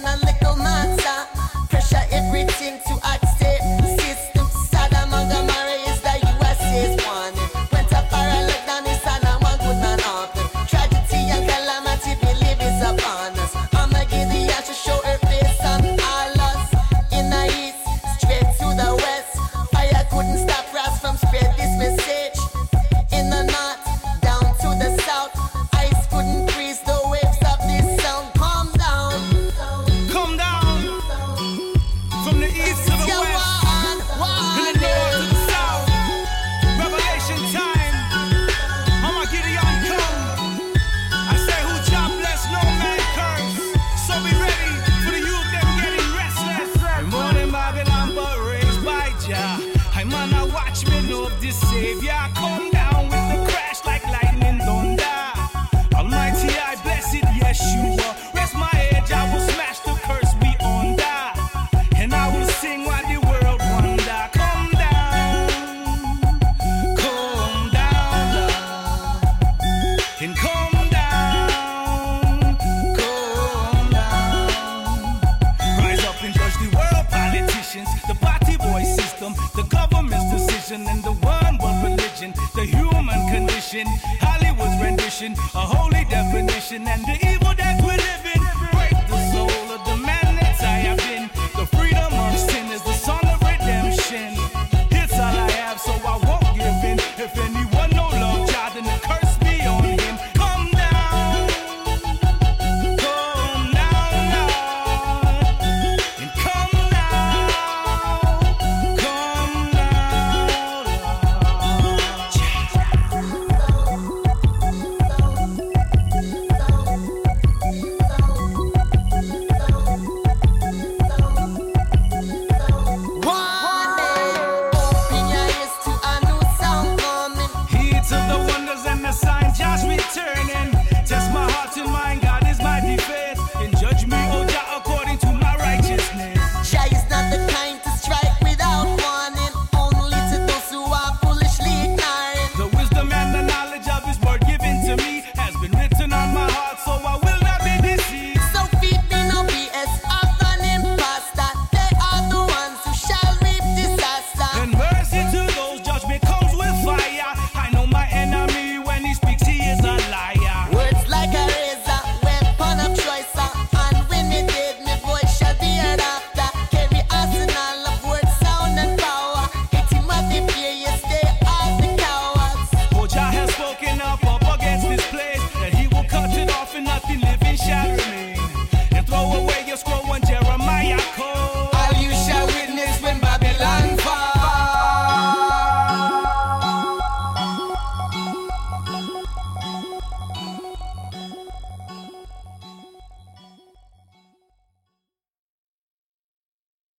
a little matter. Pressure everything to accept. System Saddam and Gomorrah is the USA's one. Went up for a lockdown, it's an one good man happen. Tragedy and calamity, believe is upon us. I'ma give the ash to show her face on all us. In the east, straight to the west. Fire couldn't stop us from spread this message. In the north, down to the south. Ice couldn't freeze the waves of this sound. Calm down. Come down. From the east to the Yeah, west. one, From the north to the south. Revelation time. I'ma get it on come. I say who job bless, no man curse. So be ready for the youth them getting restless. I'm born in Babylon but raised by Jah. I'm on a watchman of the Savior. Come down with the crash like lightning thunder. Almighty I bless it, Yeshua. Rest my edge, I will smash the curse we under. And I will sing while the world wonder. Come down, Lord. And come down, rise up and judge the world, politicians, the party boy system, the government's decision, and the one world religion, the human condition, Hollywood's rendition, a whole